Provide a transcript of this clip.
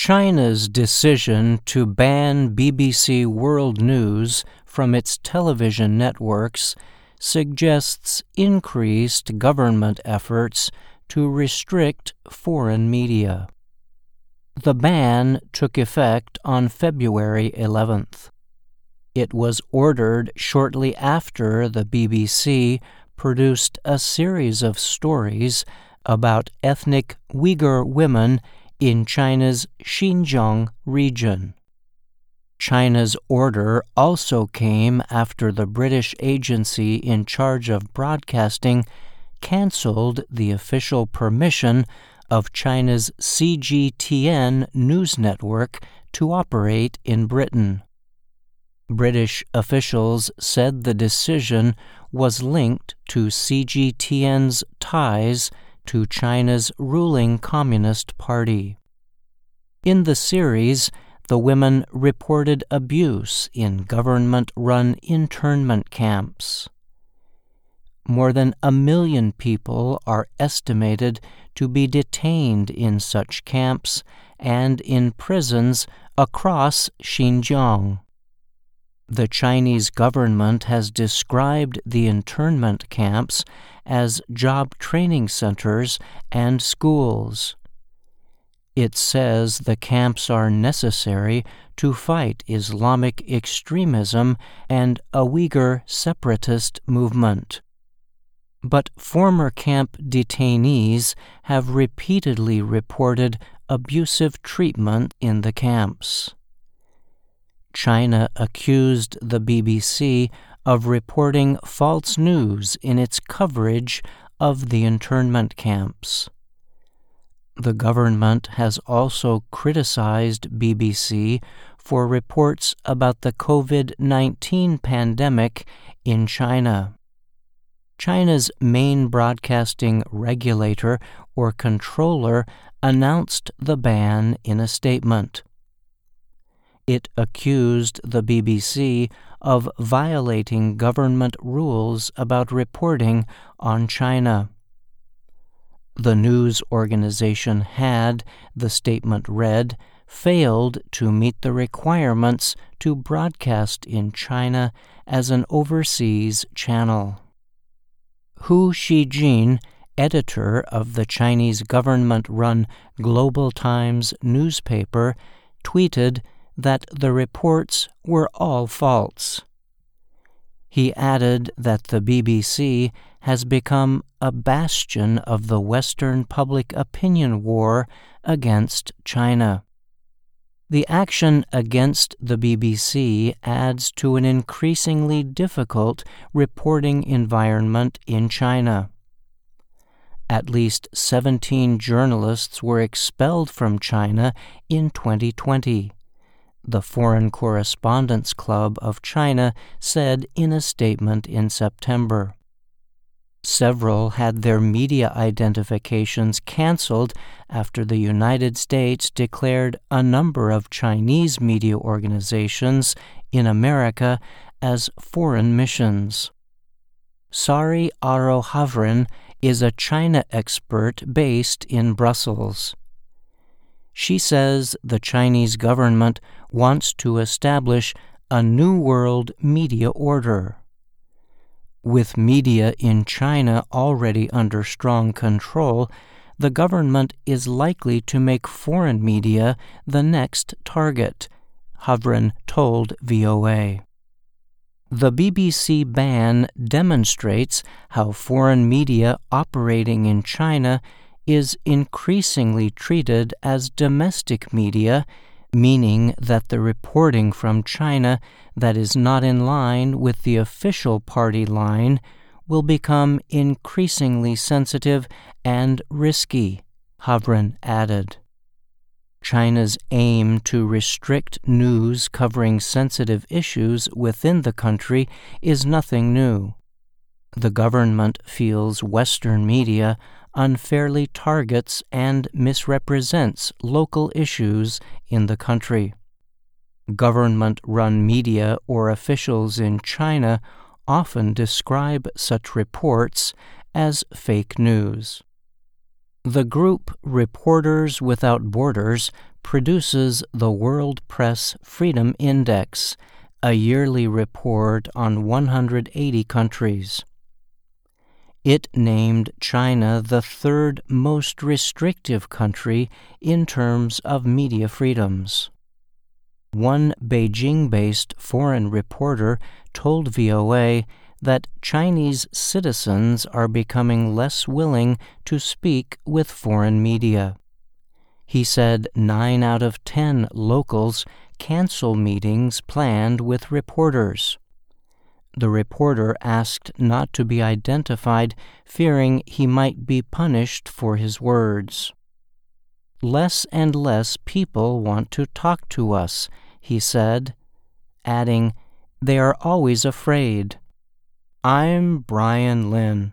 China's decision to ban BBC World News from its television networks suggests increased government efforts to restrict foreign media. The ban took effect on February 11th. It was ordered shortly after the BBC produced a series of stories about ethnic Uyghur women in China's Xinjiang region. China's order also came after the British agency in charge of broadcasting canceled the official permission of China's CGTN news network to operate in Britain. British officials said the decision was linked to CGTN's ties to China's ruling Communist Party. In the series, the women reported abuse in government-run internment camps. More than 1 million people are estimated to be detained in such camps and in prisons across Xinjiang. The Chinese government has described the internment camps as job training centers and schools. It says the camps are necessary to fight Islamic extremism and a Uyghur separatist movement. But former camp detainees have repeatedly reported abusive treatment in the camps. China accused the BBC of reporting false news in its coverage of the internment camps. The government has also criticized BBC for reports about the COVID-19 pandemic in China. China's main broadcasting regulator or controller announced the ban in a statement. It accused the BBC of violating government rules about reporting on China. The news organization had, the statement read, failed to meet the requirements to broadcast in China as an overseas channel. Hu Xijin, editor of the Chinese government-run Global Times newspaper, tweeted that the reports were all false. He added that the BBC has become a bastion of the Western public opinion war against China. The action against the BBC adds to an increasingly difficult reporting environment in China. At least 17 journalists were expelled from China in 2020. The Foreign Correspondents Club of China said in a statement in September. Several had their media identifications canceled after the United States declared a number of Chinese media organizations in America as foreign missions. Sari Aro-Havrin is a China expert based in Brussels. She says the Chinese government wants to establish a new world media order. With media in China already under strong control, the government is likely to make foreign media the next target, Havrin told VOA. The BBC ban demonstrates how foreign media operating in China is increasingly treated as domestic media, meaning that the reporting from China that is not in line with the official party line will become increasingly sensitive and risky, Havrin added. China's aim to restrict news covering sensitive issues within the country is nothing new. The government feels Western media unfairly targets and misrepresents local issues in the country. Government-run media or officials in China often describe such reports as fake news. The group Reporters Without Borders produces the World Press Freedom Index, a yearly report on 180 countries. It named China the third most restrictive country in terms of media freedoms. One Beijing-based foreign reporter told VOA that Chinese citizens are becoming less willing to speak with foreign media. He said 9 out of 10 locals cancel meetings planned with reporters. The reporter asked not to be identified, fearing he might be punished for his words. "Less and less people want to talk to us," he said, adding, "They are always afraid." I'm Brian Lynn.